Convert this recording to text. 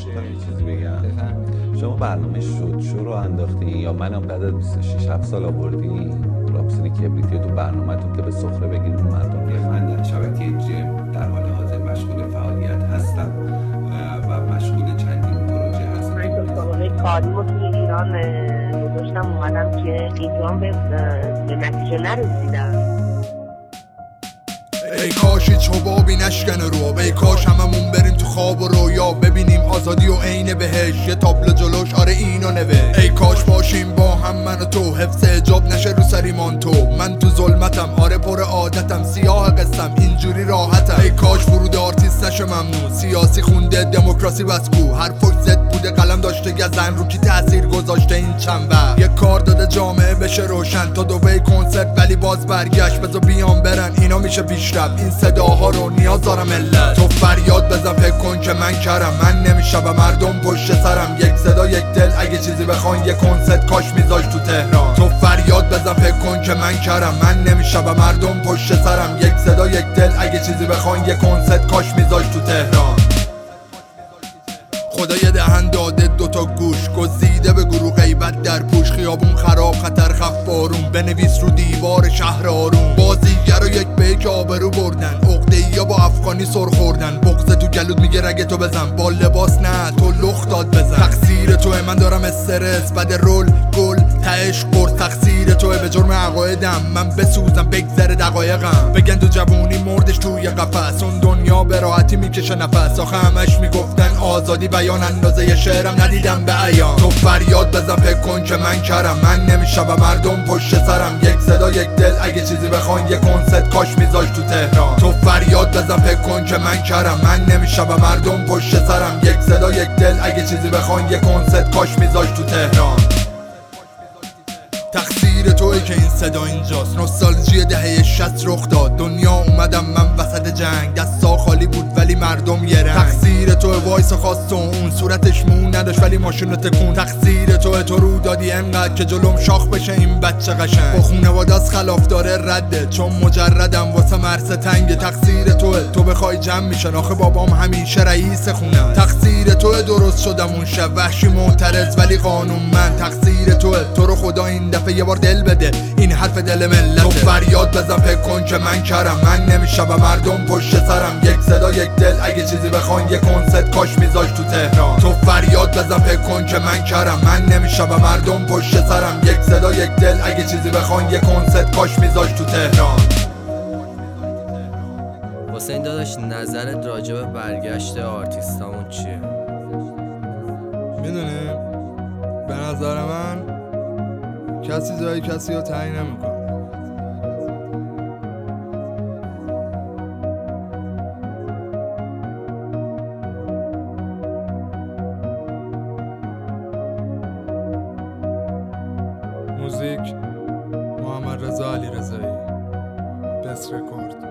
یه چیزی بگم. شما برنامه شو رو انداختی یا منم بعد از 26 7 سال آوردی راپسینی کبریتی تو برنامه‌تون که به سخره بگیرید مردم. من در شبکه جم در حال حاضر مشغول فعالیت هستم و مشغول چندین پروژه هستم. من سابقه کاریمو توی ایران گذاشتم اومدم که اینجا به نتیجه نرسیدم. ای کاش هیچ حبابی نشکنه رو، ای کاش هممون بریم تو خواب و رویا ببینیم آزادی و عین بهش، یه تابلو جلوش آره اینو نوشت. ای کاش باشیم با هم من و تو، حفظ حجاب نشه رو سریمان تو. من تو ظلمتم آره پر عادتم، سیاه قسم اینجوری راحتم. ای کاش ورود آرتیست نشه ممنوع، سیاسی خونده دموکراسی بس کو، هر فوش زد بوده قلم داشته گزن رو کی تاثیر گذاشته این چند وقت. یه کار داده جامعه بشه روشن تا دبی کنسرت ولی باز برگشت، بذار بیان برن اینا میشه پیشرفت. این صداها رو نیاز دارم ملت، تو فریاد بزن فکر کن که من کرم، من نمیشه به مردم پشت سرم. یک صدا یک دل اگه چیزی بخوان یه کنسرت کاش میذاش تو تهران. تو فریاد بزن فکر کن که من کرم، من نمیشه به مردم پشت سرم. یک صدا یک دل اگه چیزی بخوان یه کنسرت کاش میذاش تو تهران. خدا یه دهن داده دوتا گوش، گزیده به گروه غیبت در پوش. خیابون خراب خطر خف بارون، بنویس رو دیوار شهر آروم. بازیگر رو یک به یک آبرو بردن، عقده‌ای با افغانی سر خوردن. بغض تو گلود میگه رگ تو بزن، با لباس نه تو لخت داد بزن. تقصیر توه من دارم استرس، بعد رول گل تهش قرص. تقصیر توه به جرم عقایدم من بسوزم بگذره دقایقم. بگن تو جوونی مردش توی قفس، اون دنیا به راحتی میکشه نفس. آخه همش میگفتن آزادی بیان، اندازه شعرم ندیدم به عیان. تو فریاد بزن فکر کن که من کرم، من نمیشه به مردم پشت سرم. یک صدا یک دل اگه چیزی بخوان یه کنسرت کاش میذاش تو تهران. تو فریاد بزن فکر کن که من کرم، من نمیشه به مردم پشت سرم. یک صدا یک دل اگه چیزی بخوان یه کنسرت کاش میذاش تو تهران. تقصیر توی که این صدا اینجاست، نوستالژی دهه 60 رخ داد. دنیا اومدم من وسط جنگ، دستا خالی بود ولی مردم یه رنگ. تقصیر توی وایس خواست و اون صورتش مون نداشت ولی ماشینو تکون. تقصیر تو رو دادی انقدر که جلوم شاخ بشه این بچه قشنگ. با خونواده از خلاف داره رده چون مجردم واسه مرس تنگ. تقصیر تو بخوای جمع میشن، آخه بابام همیشه رئیس خونه. تقصیر تو درست شدم اون شب وحشی معترض ولی قانون من. تقصیر تو رو خدا این دفعه یه بار دل بده، این حرف دل ملته. تو فریاد بزن فکر کن که من کرم، من نمیشه به مردم پشت سرم. یک صدا یک دل اگه چیزی بخوان یه کنسرت کاش میذاش تو تهران. تو فریاد بزن فکر کن که من کرم، من نمیشه به مردم پشت سرم. یک صدا یک دل اگه چیزی بخوان یه کنسرت کاش میذاش تو تهران. حسین داداش نظرت راجع به برگشت آرتیستامون چیه؟ میدونی به نظر من کسی جای کسی رو تعیین نمیکنه. موزیک محمد رضا علیرضایی، بست رکورد.